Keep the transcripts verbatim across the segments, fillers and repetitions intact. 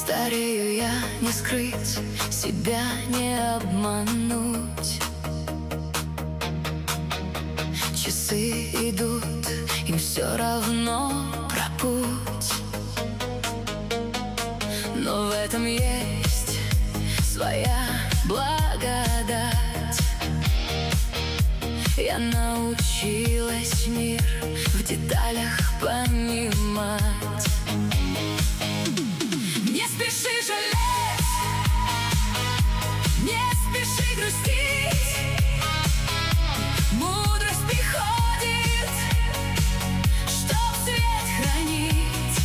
Старею я, не скрыть, себя не обмануть. Часы идут, им все равно про путь. Но в этом есть своя благодать. Я научилась мир в деталях понимать. Не спеши жалеть, не спеши грустить. Мудрость приходит, чтоб свет хранить.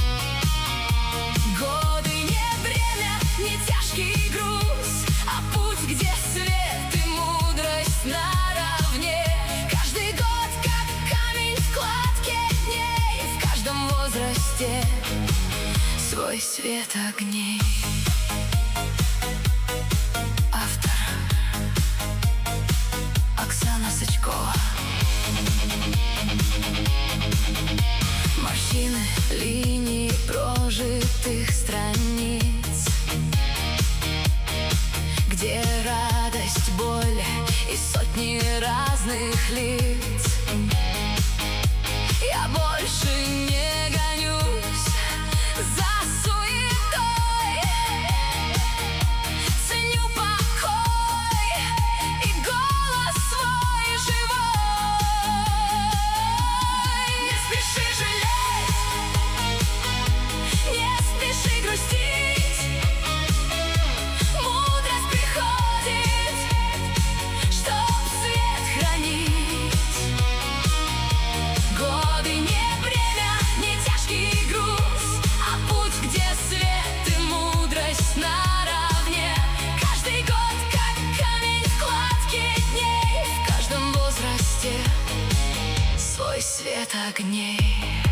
Годы не бремя, не тяжкий груз, а путь, где свет и мудрость наравне. Каждый год, как камень в складке дней, в каждом возрасте свой свет огней. Автор Оксана Сачкова. Морщины, линии прожитых страниц, где радость, боль и сотни разных лиц. Я больше не гонюсь за суетой, ценю покой и голос свой живой. Не спеши жалеть, не спеши грустить. Мудрость приходит, чтоб свет хранить. Годы не бремя, не тяжкий груз, а путь, где свет и мудрость наравне. Каждый год, как камень в складке дней, в каждом возрасте свой свет огней.